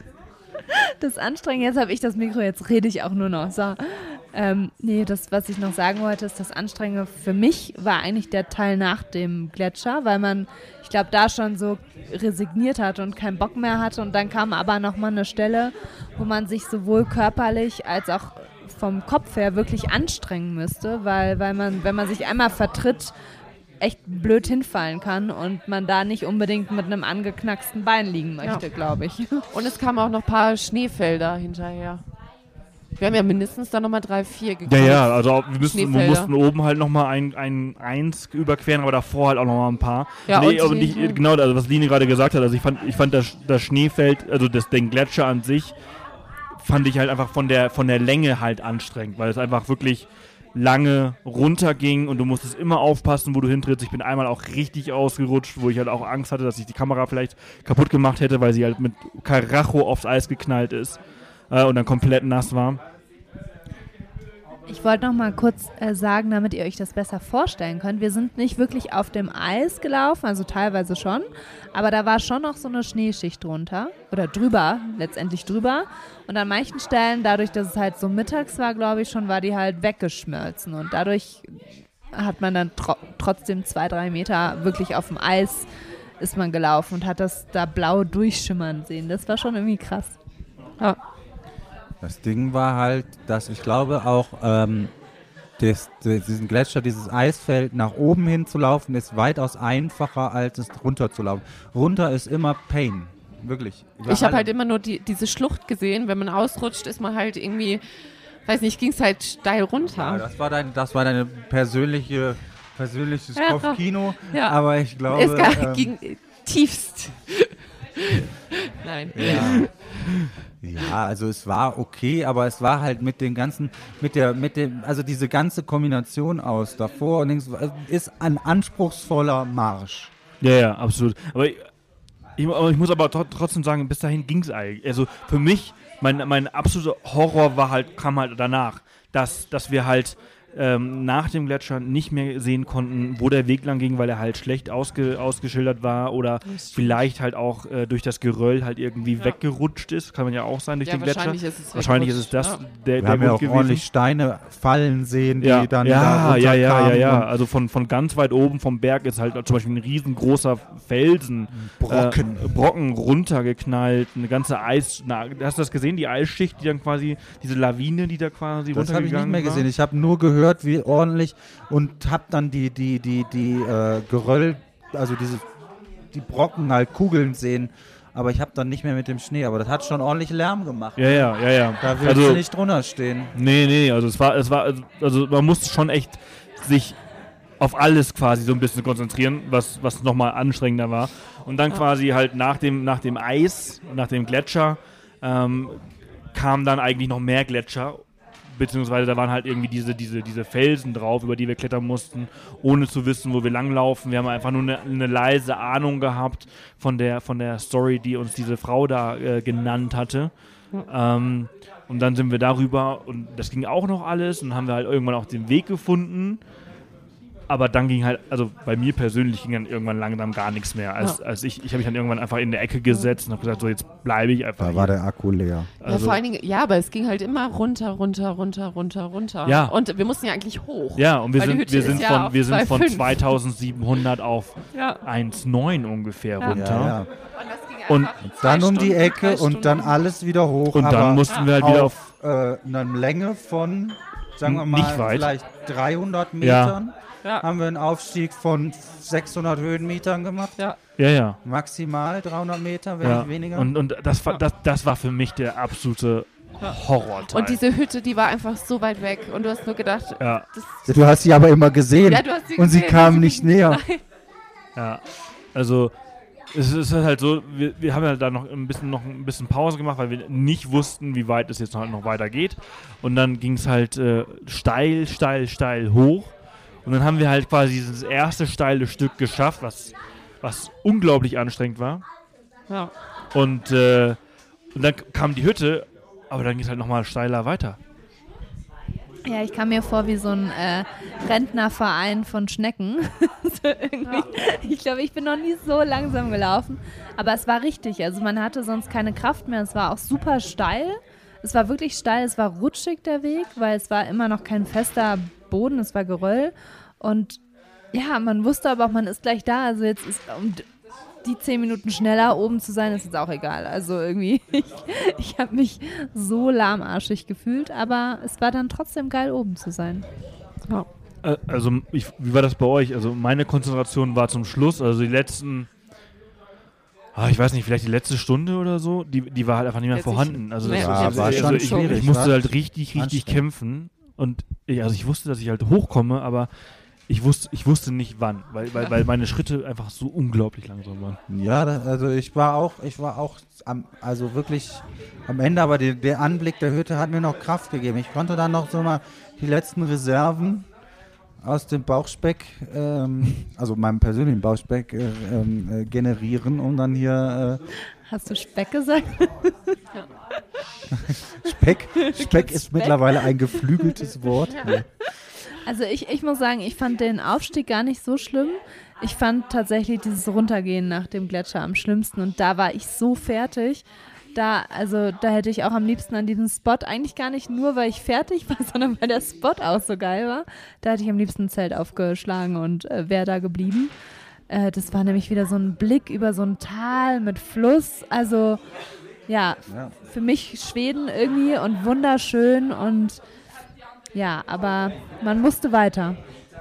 Das Anstrengende, jetzt habe ich das Mikro, jetzt rede ich auch nur noch. So. Das, was ich noch sagen wollte, ist, das Anstrengende für mich war eigentlich der Teil nach dem Gletscher, weil man, ich glaube, da schon so resigniert hatte und keinen Bock mehr hatte. Und dann kam aber nochmal eine Stelle, wo man sich sowohl körperlich als auch vom Kopf her wirklich anstrengen müsste, weil man, wenn man sich einmal vertritt, echt blöd hinfallen kann und man da nicht unbedingt mit einem angeknacksten Bein liegen möchte, glaube ich. Und es kamen auch noch ein paar Schneefelder hinterher. Wir haben ja mindestens dann nochmal 3, 4 gekriegt. Ja, also wir Schneefelder. mussten oben halt nochmal eins überqueren, aber davor halt auch nochmal ein paar. Ja, nee, und aber nicht, genau, also was Line gerade gesagt hat, also ich fand das Schneefeld, also den Gletscher an sich, fand ich halt einfach von der Länge halt anstrengend, weil es einfach wirklich lange runterging und du musstest immer aufpassen, wo du hintrittst. Ich bin einmal auch richtig ausgerutscht, wo ich halt auch Angst hatte, dass ich die Kamera vielleicht kaputt gemacht hätte, weil sie halt mit Karacho aufs Eis geknallt ist und dann komplett nass war. Ich wollte noch mal kurz sagen, damit ihr euch das besser vorstellen könnt. Wir sind nicht wirklich auf dem Eis gelaufen, also teilweise schon, aber da war schon noch so eine Schneeschicht drunter oder letztendlich drüber. Und an manchen Stellen, dadurch, dass es halt so mittags war, glaube ich schon, war die halt weggeschmolzen. Und dadurch hat man dann trotzdem 2-3 Meter wirklich auf dem Eis ist man gelaufen und hat das da blau durchschimmern sehen. Das war schon irgendwie krass. Ja. Das Ding war halt, dass ich glaube auch, diesen Gletscher, dieses Eisfeld nach oben hin zu laufen, ist weitaus einfacher, als es runter zu laufen. Runter ist immer Pain, wirklich. Ich habe halt immer nur diese Schlucht gesehen. Wenn man ausrutscht, ist man halt irgendwie, weiß nicht, ging es halt steil runter. Ja, das war deine persönliches Kopfkino, Ja. aber ich glaube... Es ging tiefst. Nein. Ja, also es war okay, aber es war halt mit den ganzen, also diese ganze Kombination aus davor und links ist ein anspruchsvoller Marsch. Ja, absolut. Aber ich muss aber trotzdem sagen, bis dahin ging es eigentlich. Also für mich, mein absoluter Horror kam halt danach, dass wir halt nach dem Gletscher nicht mehr sehen konnten, wo der Weg lang ging, weil er halt schlecht ausgeschildert war oder vielleicht halt auch durch das Geröll halt irgendwie weggerutscht ist. Kann man ja auch sein durch den Gletscher. Wahrscheinlich ist es das, der Wir haben ja auch gewesen. ordentlich Steine fallen sehen, die dann ja, da runterkamen. ja. Also von ganz weit oben vom Berg ist halt zum Beispiel ein riesengroßer Felsen, Brocken runtergeknallt, eine ganze hast du das gesehen, die Eisschicht, die dann quasi, diese Lawine, die da quasi runtergegangen war? Das habe ich nicht mehr gesehen. Ich habe nur gehört, wie ordentlich und habe dann die Geröll, also die Brocken halt Kugeln sehen, aber ich habe dann nicht mehr mit dem Schnee, aber das hat schon ordentlich Lärm gemacht. Ja. Da willst du nicht drunter stehen. Nee, also es war, man musste schon echt sich auf alles quasi so ein bisschen konzentrieren, was nochmal anstrengender war. Und dann quasi halt nach dem Eis, nach dem Gletscher, kam dann eigentlich noch mehr Gletscher, beziehungsweise da waren halt irgendwie diese Felsen drauf, über die wir klettern mussten, ohne zu wissen, wo wir langlaufen. Wir haben einfach nur eine leise Ahnung gehabt von der Story, die uns diese Frau da genannt hatte. Und dann sind wir darüber und das ging auch noch alles und haben wir halt irgendwann auch den Weg gefunden. Aber dann ging halt, also bei mir persönlich ging dann irgendwann langsam gar nichts mehr. Ich habe mich dann irgendwann einfach in der Ecke gesetzt und habe gesagt, so jetzt bleibe ich einfach Da war der Akku leer. Ja, vor allen Dingen, aber es ging halt immer runter. Ja. Und wir mussten ja eigentlich hoch. Ja, und wir Weil die sind, Hütte ist ja wir sind auf von 2,5. 2700 auf Ja. 1,9 ungefähr Ja. runter. Ja. Und das ging Und einfach Dann 2 um die Stunden, Ecke 3 und dann Stunden. alles wieder hoch. Und aber dann mussten wir halt wieder auf einer Länge von, sagen wir mal, Nicht weit. vielleicht 300 Metern Ja. haben wir einen Aufstieg von 600 Höhenmetern gemacht. Ja. Ja. Maximal 300 Meter, wenn Ja. nicht weniger. Und das war für mich der absolute Horrorteil. Und diese Hütte, die war einfach so weit weg. Und du hast nur gedacht, ja, das, Du hast sie aber immer gesehen ja, du hast sie und sie gesehen, kam sie nicht ging- näher. Nein. ja. Also es ist halt so, wir haben ja da noch ein bisschen Pause gemacht, weil wir nicht wussten, wie weit es jetzt halt noch weitergeht. Und dann ging es halt steil hoch. Und dann haben wir halt quasi dieses erste steile Stück geschafft, was unglaublich anstrengend war. Ja. Und dann kam die Hütte, aber dann ging es halt nochmal steiler weiter. Ja, ich kam mir vor wie so ein Rentnerverein von Schnecken. So irgendwie. Ich glaube, ich bin noch nie so langsam gelaufen. Aber es war richtig. Also man hatte sonst keine Kraft mehr. Es war auch super steil. Es war wirklich steil. Es war rutschig, der Weg, weil es war immer noch kein fester Boden. Es war Geröll. Und ja, man wusste aber auch, man ist gleich da. Also jetzt ist die 10 Minuten schneller oben zu sein, ist jetzt auch egal. Also irgendwie, ich habe mich so lahmarschig gefühlt, aber es war dann trotzdem geil, oben zu sein. Ja. Also, wie war das bei euch? Also, meine Konzentration war zum Schluss, also die letzten, ich weiß nicht, vielleicht die letzte Stunde oder so, die war halt einfach nicht mehr Jetzt vorhanden. Also, Nee, Ja, war schon ich schwierig. musste war halt richtig anstrengend. kämpfen und ich wusste, dass ich halt hochkomme, aber ich wusste nicht wann, weil meine Schritte einfach so unglaublich langsam waren. Ja, also ich war auch wirklich am Ende, aber der Anblick der Hütte hat mir noch Kraft gegeben. Ich konnte dann noch so mal die letzten Reserven aus dem Bauchspeck, also meinem persönlichen Bauchspeck generieren, um dann hier Hast du Speck gesagt? Speck ist mittlerweile ein geflügeltes Wort. Ja. Also ich muss sagen, ich fand den Aufstieg gar nicht so schlimm. Ich fand tatsächlich dieses Runtergehen nach dem Gletscher am schlimmsten und da war ich so fertig. Da hätte ich auch am liebsten an diesem Spot, eigentlich gar nicht nur, weil ich fertig war, sondern weil der Spot auch so geil war. Da hätte ich am liebsten ein Zelt aufgeschlagen und wäre da geblieben. Das war nämlich wieder so ein Blick über so ein Tal mit Fluss. Also ja, für mich Schweden irgendwie und wunderschön und ja, aber man musste weiter.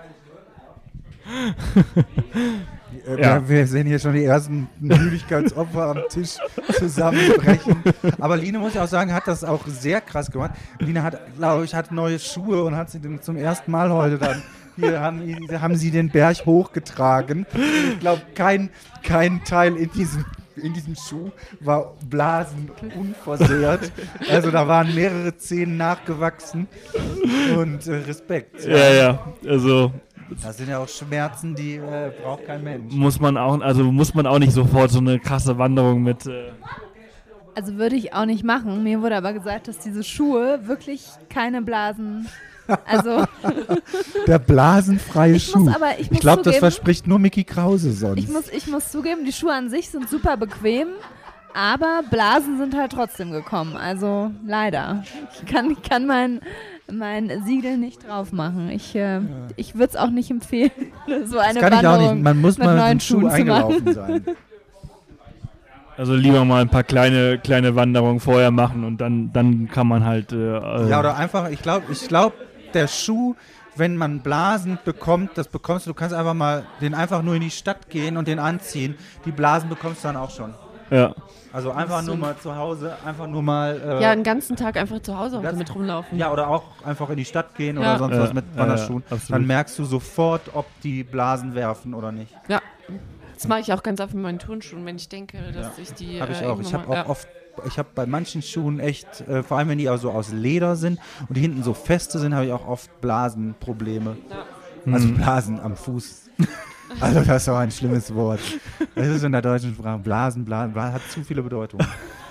Ja. Wir sehen hier schon die ersten Müdigkeitsopfer am Tisch zusammenbrechen. Aber Line, muss ich auch sagen, hat das auch sehr krass gemacht. Line hat, glaube ich, neue Schuhe und hat sie dann zum ersten Mal heute dann. Hier haben sie den Berg hochgetragen. Ich glaube, kein Teil in diesem Schuh war blasenunversehrt. Also da waren mehrere Zähne nachgewachsen. Und Respekt. Ja, also Das sind ja auch Schmerzen, die braucht kein Mensch. muss man auch nicht sofort so eine krasse Wanderung mit. Also würde ich auch nicht machen. Mir wurde aber gesagt, dass diese Schuhe wirklich keine Blasen. Also Der blasenfreie Ich Schuh. muss aber- ich muss glaube, das zugeben- verspricht nur Mickey Krause sonst. ich muss zugeben, die Schuhe an sich sind super bequem, aber Blasen sind halt trotzdem gekommen. Also leider. Ich kann mein Siegel nicht drauf machen. Ich würde es auch nicht empfehlen, so eine das kann ich auch Wanderung nicht. Man muss mit mal neuen mit dem Schuh Schuhen zu machen. eingelaufen sein. Also lieber mal ein paar kleine Wanderungen vorher machen und dann kann man halt. Ja, oder einfach, ich glaube, der Schuh, wenn man Blasen bekommt, das bekommst du, du kannst einfach nur in die Stadt gehen und den anziehen. Die Blasen bekommst du dann auch schon. Ja. Also einfach nur mal zu Hause, einfach nur mal. Ja, einen ganzen Tag einfach zu Hause auch damit rumlaufen. Ja, oder auch einfach in die Stadt gehen Ja. oder sonst was mit Wanderschuhen. absolut. Dann merkst du sofort, ob die Blasen werfen oder nicht. Ja. Das mache ich auch ganz oft mit meinen Turnschuhen, wenn ich denke, dass ich die. Habe ich auch. Ich habe auch oft hab bei manchen Schuhen echt, vor allem wenn die auch so aus Leder sind und die hinten so feste sind, habe ich auch oft Blasenprobleme. Also Blasen am Fuß. Also das ist auch ein schlimmes Wort. Das ist in der deutschen Sprache. Blasen hat zu viele Bedeutungen.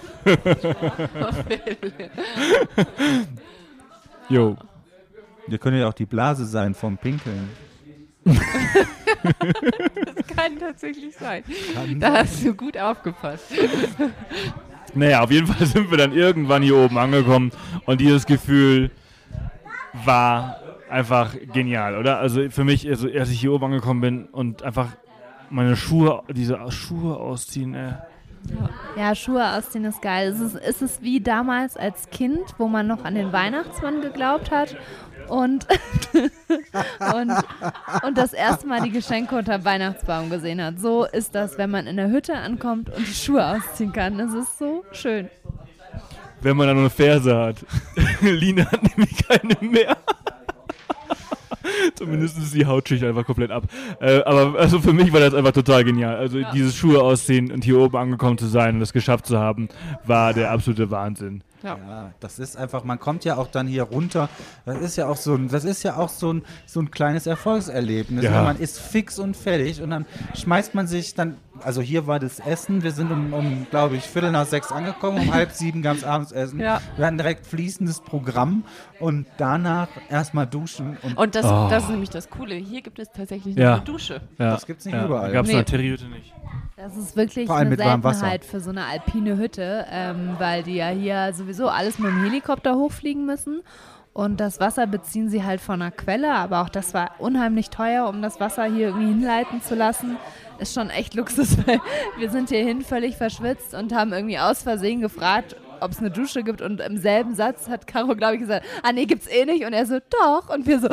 Jo. Wir können ja auch die Blase sein vom Pinkeln. Das kann tatsächlich sein. Da hast du gut aufgepasst. Naja, auf jeden Fall sind wir dann irgendwann hier oben angekommen und dieses Gefühl war einfach genial, oder? Also für mich, also als ich hier oben angekommen bin und einfach meine diese Schuhe ausziehen, Ja, Schuhe ausziehen ist geil. Es ist wie damals als Kind, wo man noch an den Weihnachtsmann geglaubt hat und das erste Mal die Geschenke unter dem Weihnachtsbaum gesehen hat. So ist das, wenn man in der Hütte ankommt und die Schuhe ausziehen kann. Das ist so schön. Wenn man dann nur eine Ferse hat. Lina hat nämlich keine mehr. Zumindest ist die Hautschicht einfach komplett ab. Aber also für mich war das einfach total genial. Also dieses Schuhe ausziehen und hier oben angekommen zu sein und das geschafft zu haben, war der absolute Wahnsinn. Ja, das ist einfach, man kommt ja auch dann hier runter, das ist ja auch so ein kleines Erfolgserlebnis. Ja. Man ist fix und fertig und dann schmeißt man sich dann, also hier war das Essen, wir sind um glaube ich, 5:45 angekommen, um 6:30 gab es Abendsessen. Ja. Wir hatten direkt fließendes Programm und danach erstmal duschen. Und das ist nämlich das Coole, hier gibt es tatsächlich noch eine Dusche. Ja. Das gibt es nicht überall. Gab es in der Terry-Hütte nicht. Das ist wirklich eine Seltenheit für so eine alpine Hütte, weil die ja hier sowieso alles mit dem Helikopter hochfliegen müssen. Und das Wasser beziehen sie halt von einer Quelle, aber auch das war unheimlich teuer, um das Wasser hier irgendwie hinleiten zu lassen. Ist schon echt Luxus, weil wir sind hierhin völlig verschwitzt und haben irgendwie aus Versehen gefragt, ob es eine Dusche gibt, und im selben Satz hat Caro, glaube ich, gesagt, nee, gibt's eh nicht, und er so, doch, und wir so,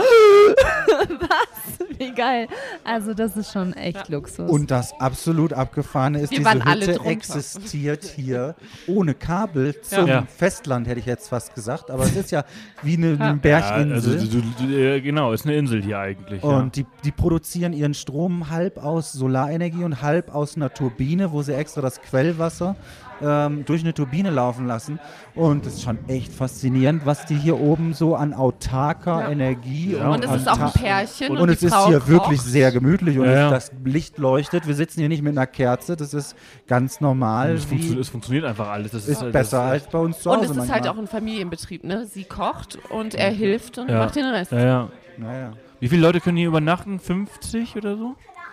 was, wie geil, also das ist schon echt Luxus. Und das absolut Abgefahrene ist, diese Hütte existiert hier ohne Kabel zum Festland, hätte ich jetzt fast gesagt, aber es ist ja wie eine Berginsel. Also genau, ist eine Insel hier eigentlich. Und die produzieren ihren Strom halb aus Solarenergie und halb aus einer Turbine, wo sie extra das Quellwasser durch eine Turbine laufen lassen. Und es ist schon echt faszinierend, was die hier oben so an autarker Energie und es ist auch ein Pärchen. Und es ist hier wirklich sehr gemütlich und das Licht leuchtet. Wir sitzen hier nicht mit einer Kerze, das ist ganz normal. Es funktioniert einfach alles. Das ist besser als bei uns zu Hause. Und es ist halt auch ein Familienbetrieb, ne? Sie kocht und er hilft und macht den Rest. Ja. Wie viele Leute können hier übernachten? 50 oder so?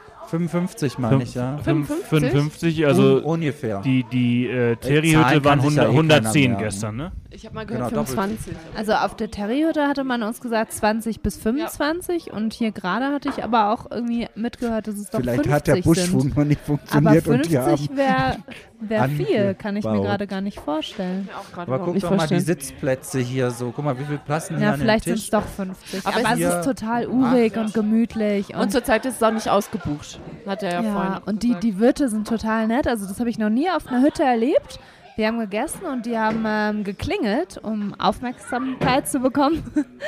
55 meine ich, ja. 55, also ungefähr. Die Terry-Hütte waren 110 gestern, ne? Ich habe mal gehört 25. Also auf der Terry-Hütte hatte man uns gesagt 20 bis 25 und hier gerade hatte ich aber auch irgendwie mitgehört, dass es doch 50 sind. Vielleicht hat der Buschfunk noch nicht funktioniert. Aber 50 wäre viel, kann ich mir gerade gar nicht vorstellen. Aber guck doch mal die Sitzplätze hier so, guck mal, wie viele Platzen hier an dem Tisch. Ja, vielleicht sind es doch 50. Aber es ist total urig und gemütlich. Und zurzeit ist es auch nicht ausgebucht, hat er ja vorhin und die Wirte sind total nett, also das habe ich noch nie auf einer Hütte erlebt. Wir haben gegessen und die haben geklingelt, um Aufmerksamkeit zu bekommen.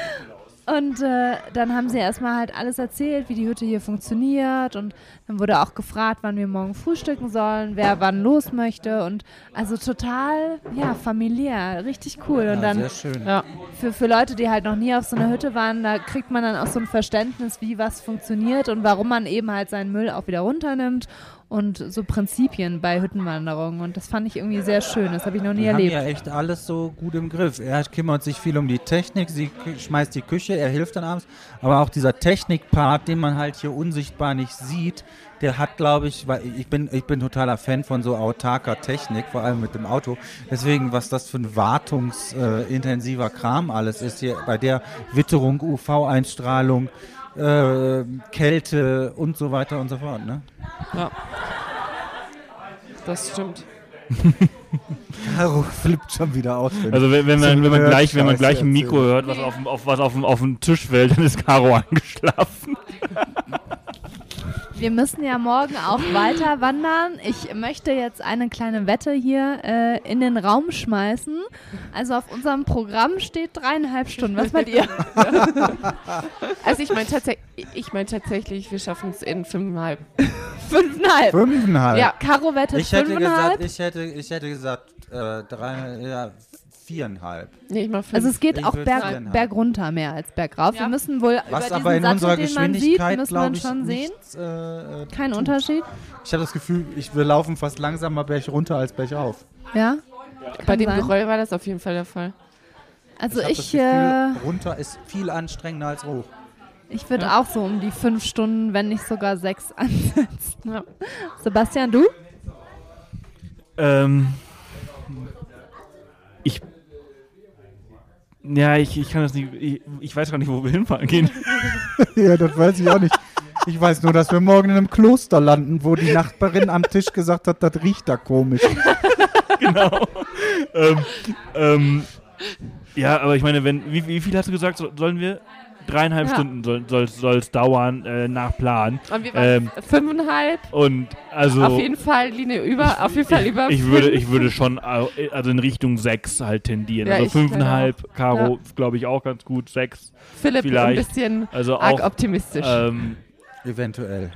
Und dann haben sie erstmal halt alles erzählt, wie die Hütte hier funktioniert, und dann wurde auch gefragt, wann wir morgen frühstücken sollen, wer wann los möchte, und also total, familiär, richtig cool. Und dann sehr schön. Für Leute, die halt noch nie auf so einer Hütte waren, da kriegt man dann auch so ein Verständnis, wie was funktioniert und warum man eben halt seinen Müll auch wieder runternimmt. Und so Prinzipien bei Hüttenwanderungen. Und das fand ich irgendwie sehr schön. Das habe ich noch nie erlebt. Die haben ja echt alles so gut im Griff. Er kümmert sich viel um die Technik, sie schmeißt die Küche, er hilft dann abends. Aber auch dieser Technikpart, den man halt hier unsichtbar nicht sieht, der hat, glaube ich, weil ich bin totaler Fan von so autarker Technik, vor allem mit dem Auto. Deswegen, was das für ein wartungsintensiver Kram alles ist hier bei der Witterung, UV-Einstrahlung, Kälte und so weiter und so fort, ne? Ja. Das stimmt. Caro flippt schon wieder aus. Also wenn man gleich ein Mikro hört, was auf dem Tisch fällt, dann ist Caro eingeschlafen. Wir müssen ja morgen auch weiter wandern. Ich möchte jetzt eine kleine Wette hier in den Raum schmeißen. Also auf unserem Programm steht 3,5 Stunden. Was meint ihr? Also ich meine tatsächlich, wir schaffen es in 5,5. 5,5? 5,5? Ja, Caro wettet 5,5. Ich hätte gesagt 4,5. Nee, ich mach 5. Also es geht Ich auch würd sagen, Berg runter mehr als bergauf. Ja. Wir müssen wohl Was über aber diesen in unserer Sattel, den man sieht, Geschwindigkeit, müssen wir glaube ich, schon sehen. nichts, Kein tut. Unterschied. Ich habe das Gefühl, wir laufen fast langsamer berg runter als bergauf. Ja. Bei Kann dem sein. Geröll war das auf jeden Fall der Fall. Also Ich habe das ich Gefühl, runter ist viel anstrengender als hoch. würde auch so um die 5 Stunden, wenn nicht sogar 6 ansetzen. Ja. Sebastian, du? Ich kann das nicht. Ich weiß gar nicht, wo wir hinfahren gehen. Ja, das weiß ich auch nicht. Ich weiß nur, dass wir morgen in einem Kloster landen, wo die Nachbarin am Tisch gesagt hat, das riecht da komisch. Genau. Ja, aber ich meine, wie viel hast du gesagt, sollen wir? 3,5 Ja. Stunden soll es dauern, nach Plan. Und wir waren 5,5. Und also Auf jeden Fall Linie über. Auf jeden Fall über. ich würde schon also in Richtung 6 halt tendieren. Ja, also ich 5,5, glaube Caro, glaube ich auch ganz gut, 6. Philipp vielleicht. ein bisschen Also arg auch optimistisch. Eventuell.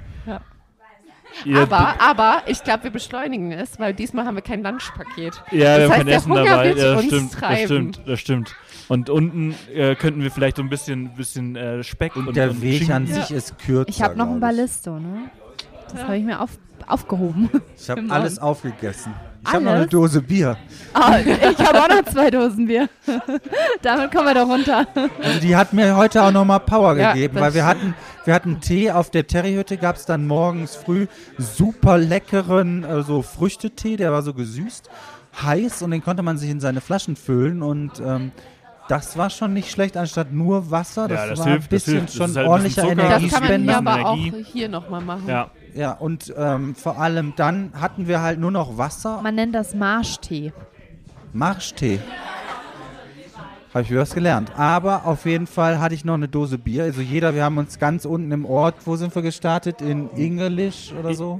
ja, Aber ich glaube, wir beschleunigen es, weil diesmal haben wir kein Lunchpaket. ja, wir das haben heißt, kein der Essen Hunger dabei. wird Ja, uns treiben. das stimmt. Und unten könnten wir vielleicht so ein bisschen Speck Und der Weg Schinken. an sich ist kürzer. Ich habe noch ein glaub ich. Ballisto, ne? Das habe ich mir aufgehoben. Ich habe Für alles morgen. aufgegessen. Ich habe noch Alles? eine Dose Bier. Oh, ich habe auch noch 2 Dosen Bier. Damit kommen wir doch runter. Also die hat mir heute auch nochmal Power Ja, gegeben, das weil wir hatten Tee auf der Terryhütte, gab es dann morgens früh super leckeren so Früchtetee, der war so gesüßt, heiß und den konnte man sich in seine Flaschen füllen und das war schon nicht schlecht, anstatt nur Wasser. Das, Ja, das war hilft, ein bisschen das schon ist halt ein ordentlicher bisschen Zucker. Das kann man hier Energiespender. aber auch Energie. hier nochmal machen. Ja, Ja, und vor allem dann hatten wir halt nur noch Wasser. Man nennt das Marschtee. Marschtee. Habe ich wieder was gelernt. Aber auf jeden Fall hatte ich noch eine Dose Bier. Also wir haben uns ganz unten im Ort, wo sind wir gestartet? In Ingelisch oder so?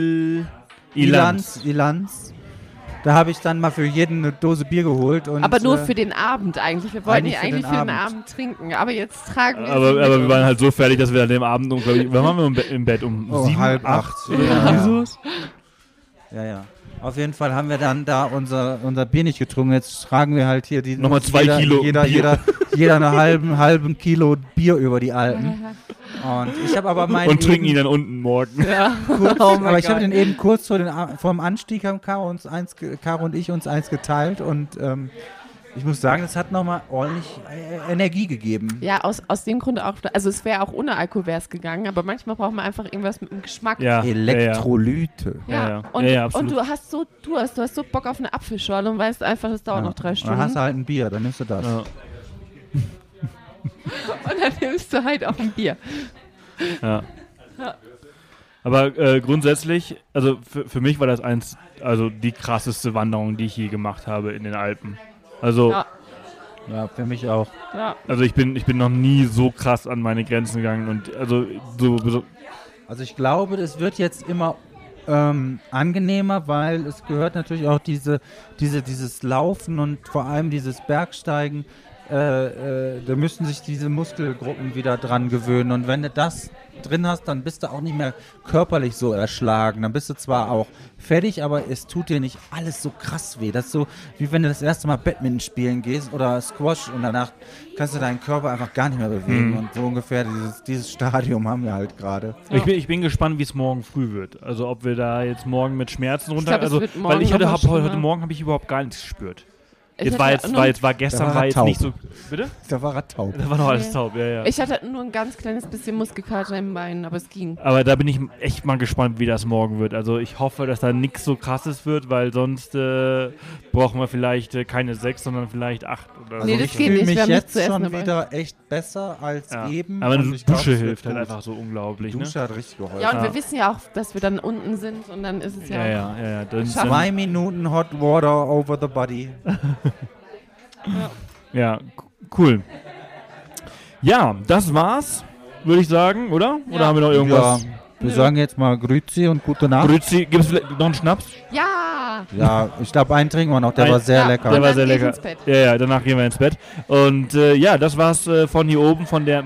Ilanz. Ilanz. Da habe ich dann mal für jeden eine Dose Bier geholt. Und, Aber nur für den Abend eigentlich. Wir wollten eigentlich ja für eigentlich den für den Abend. Abend trinken. Aber jetzt tragen wir Aber sie wir mit waren uns. halt so fertig, dass wir an dem Abend glaub ich, wann waren wir im Bett? Um 7, halb 8? acht. Oder Ja. irgendwie sowas? Ja. Auf jeden Fall haben wir dann da unser Bier nicht getrunken. Jetzt tragen wir halt hier Nochmal 2 Kilo Jeder eine halben Kilo Bier über die Alpen. Und ich habe aber meinen Und trinken ihn dann unten morgen. Ja. kurz, Oh mein aber ich habe Gott. den eben kurz vor dem Anstieg haben Caro und ich uns eins geteilt und ich muss sagen, es hat nochmal ordentlich Energie gegeben. Ja, aus dem Grund auch. Also es wäre auch ohne Alkohol wär's gegangen, aber manchmal braucht man einfach irgendwas mit dem Geschmack. Ja, Elektrolyte. Ja. Und, Ja, und absolut. du hast so Bock auf eine Apfelschorle und weißt einfach, es dauert noch 3 Dann Stunden. hast du halt ein Bier, dann nimmst du das. Ja. Und dann nimmst du halt auch ein Bier. Ja. Aber grundsätzlich, also für mich war das die krasseste Wanderung, die ich je gemacht habe in den Alpen. Also, Ja. Ja, für mich auch. Ja. also ich bin noch nie so krass an meine Grenzen gegangen und also so Also ich glaube, das wird jetzt immer angenehmer, weil es gehört natürlich auch dieses Laufen und vor allem dieses Bergsteigen. Da müssen sich diese Muskelgruppen wieder dran gewöhnen. Und wenn du das drin hast, dann bist du auch nicht mehr körperlich so erschlagen. Dann bist du zwar auch fertig, aber es tut dir nicht alles so krass weh. Das ist so, wie wenn du das erste Mal Badminton spielen gehst oder Squash und danach kannst du deinen Körper einfach gar nicht mehr bewegen. Und so ungefähr dieses Stadium haben wir halt gerade. Ich bin gespannt, wie es morgen früh wird. Also ob wir da jetzt morgen mit Schmerzen runter... glaub, es also, wird morgen weil ich noch mal heute schlimmer. Morgen habe ich überhaupt gar nichts gespürt. Ich Jetzt hatte war nur- gestern Da war war jetzt taub. nicht so... Bitte? Da war er taub. Da war noch alles taub, ja. Ich hatte nur ein ganz kleines bisschen Muskelkater im Bein, aber es ging. Aber da bin ich echt mal gespannt, wie das morgen wird. Also ich hoffe, dass da nichts so krasses wird, weil sonst brauchen wir vielleicht keine 6, sondern vielleicht 8 oder Nee, so. das Ich geht fühle nicht, mich wir haben nichts jetzt zu essen schon dabei. wieder echt besser als Ja. eben. Aber und eine ich glaub, Dusche es wird hilft halt gut. einfach so unglaublich. Dusche Ne? hat richtig geholfen. Ja, und Ja. wir wissen ja auch, dass wir dann unten sind und dann ist es ja. Ja. Dann, 2 Minuten Hot Water over the body. ja, cool. Ja, das war's, würde ich sagen, oder? Oder Ja. haben wir noch irgendwas? Ja, wir sagen jetzt mal Grüezi und gute Nacht. Grüezi, gibt es vielleicht noch einen Schnaps? Ja! Ja, ich glaube, einen trinken wir noch, der war sehr Ja, lecker. Der Und war dann sehr gehe ich lecker. ins Bett. Ja, danach gehen wir ins Bett. Und ja, das war's von hier oben, von der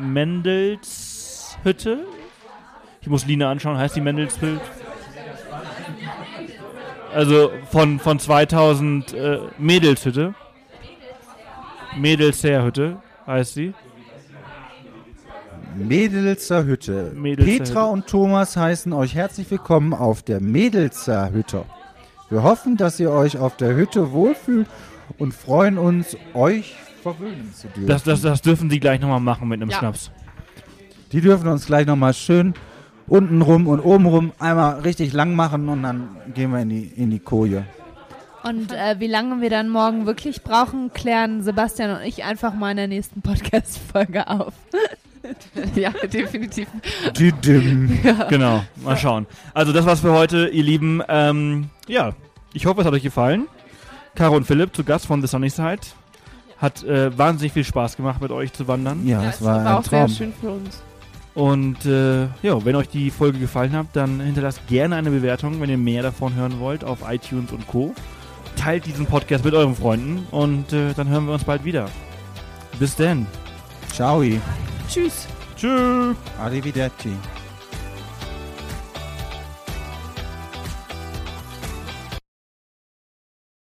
Mendelshütte. Ich muss Lina anschauen, heißt die Mendelshütte? Also von 2000 Mädelshütte. Mädelshütte heißt sie. Mädelser Hütte. Mädelser Petra Hütte. und Thomas heißen euch herzlich willkommen auf der Mädelser Hütte. Wir hoffen, dass ihr euch auf der Hütte wohlfühlt und freuen uns, euch verwöhnen zu dürfen. Das dürfen sie gleich nochmal machen mit einem Ja. Schnaps. Die dürfen uns gleich nochmal schön unten rum und oben rum einmal richtig lang machen und dann gehen wir in die Koje. Und wie lange wir dann morgen wirklich brauchen, klären Sebastian und ich einfach mal in der nächsten Podcast-Folge auf. Ja, definitiv. Didim. Genau, mal schauen. Also das war's für heute, ihr Lieben. Ja, ich hoffe, es hat euch gefallen. Caro und Philipp zu Gast von The Sunny Side. Hat wahnsinnig viel Spaß gemacht, mit euch zu wandern. Ja, Ja, das es war war ein auch sehr Traum. schön für uns. Und ja, wenn euch die Folge gefallen hat, dann hinterlasst gerne eine Bewertung, wenn ihr mehr davon hören wollt, auf iTunes und Co. Teilt diesen Podcast mit euren Freunden und dann hören wir uns bald wieder. Bis denn. Ciao. Tschüss. Tschüss. Arrivederci.